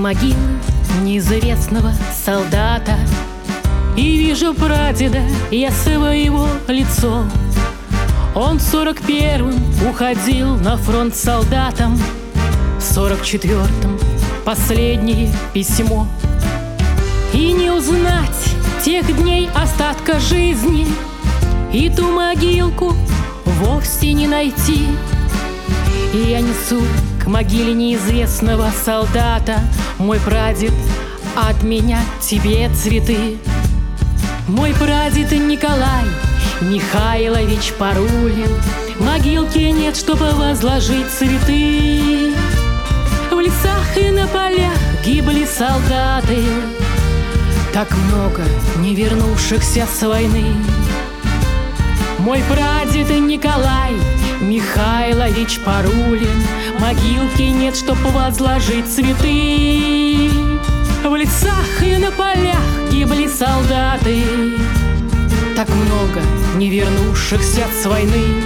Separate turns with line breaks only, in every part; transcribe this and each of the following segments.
могилы неизвестного солдата, и вижу прадеда я своего лицо. Он в 41-м уходил на фронт солдатом, в 44-м последнее письмо. И не узнать тех дней остатка жизни, и ту могилку вовсе не найти. И я несу к могиле неизвестного солдата, мой прадед, от меня тебе цветы. Мой прадед Николай Михайлович Парулин, могилки нет, чтобы возложить цветы. В лесах и на полях гибли солдаты, так много не вернувшихся с войны. Мой прадед Николай Михайлович Парулин, могилки нет, чтоб возложить цветы. В лесах и на полях гибли солдаты, так много не вернувшихся с войны.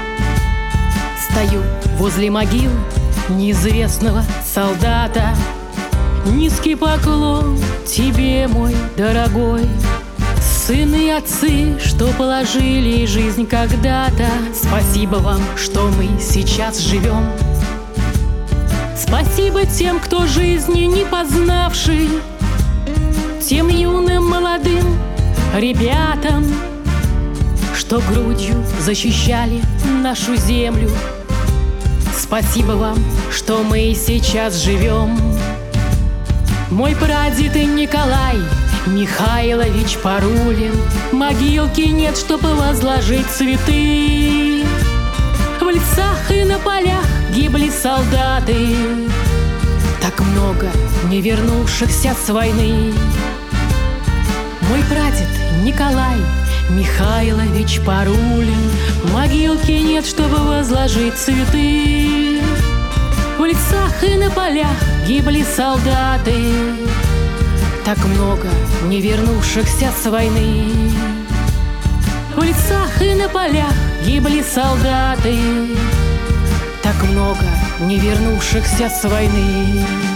Стою возле могилы неизвестного солдата, низкий поклон тебе, мой дорогой. Сыны и отцы, что положили жизнь когда-то, спасибо вам, что мы сейчас живем. Спасибо тем, кто жизни не познавший, тем юным молодым ребятам, что грудью защищали нашу землю. Спасибо вам, что мы сейчас живем. Мой прадед Николай Михайлович Парулин, могилки нет, чтобы возложить цветы. В лесах и на полях гибли солдаты, так много не вернувшихся с войны. Мой прадед Николай Михайлович Парулин, могилки нет, чтобы возложить цветы. В лесах и на полях гибли солдаты, так много не вернувшихся с войны. В лесах и на полях гибли солдаты, так много не вернувшихся с войны.